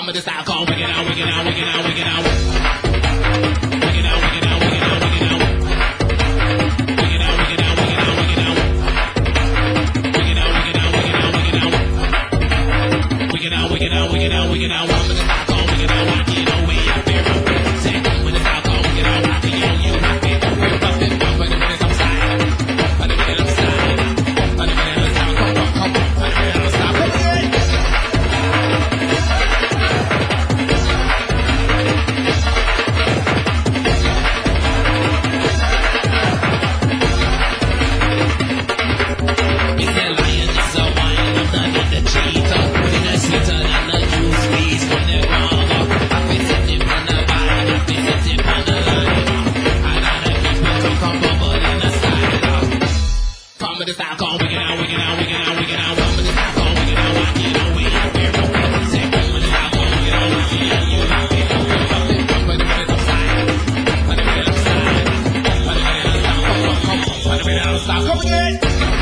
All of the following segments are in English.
Come with the style called Wicked Out, Wicked Out, Wicked Out, Wicked Out. Wicked Out, Wicked Out, Wicked Out, Wicked Out. Wicked Out, Wicked Out, Wicked Out, Wicked Out. Wicked Out, Wicked Out, Wicked Out, Wicked Out. Wicked Out, Wicked Out, Wicked Out, Wicked Out. Come with the style called Wicked Out, rock it all way out there. Say, come with the style called Wicked Out, rock it on you, rock it. We're bumping, bumping, the minute I'm side. By the minute I'm side. By the minute I'm style, come on, come on. By the minute I'm style, come again. Come with the style called Wicked Out, Wicked Out, Wicked Out, Wicked Out. Come with the style called Wicked Out, rock it all way out there. Say, come with the style called Wicked Out, rock it on you, rock it. We're bumping, bumping, the minute I'm side. By the minute I'm side. By the minute I'm style, come on, come on. By the minute I'm style, come again.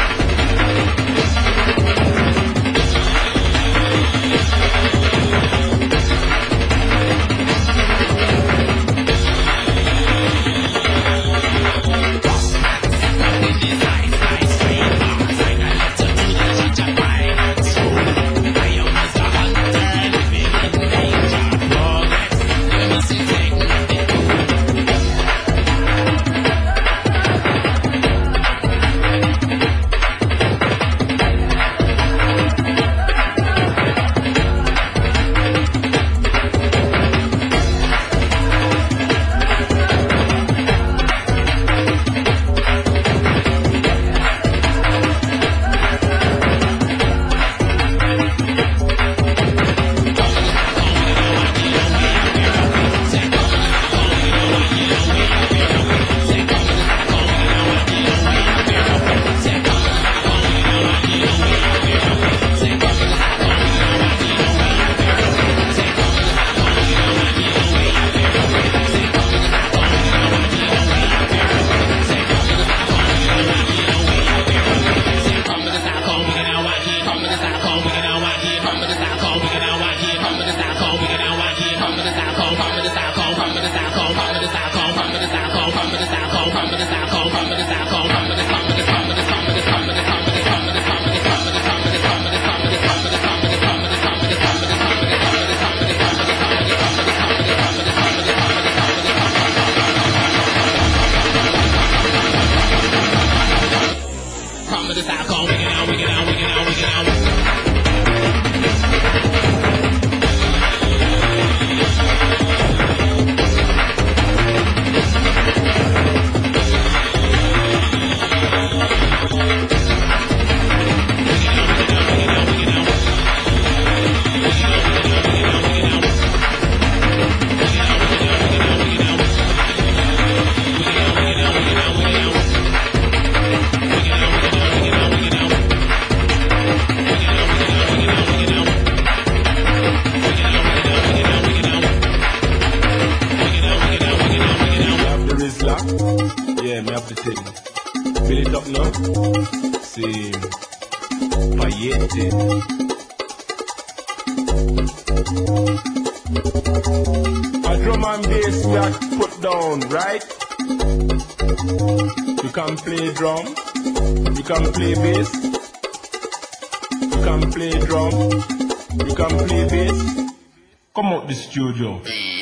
A drum and bass we are put down, right? You can play drum, you can play bass, you can play drum, you can play bass. Come out the studio.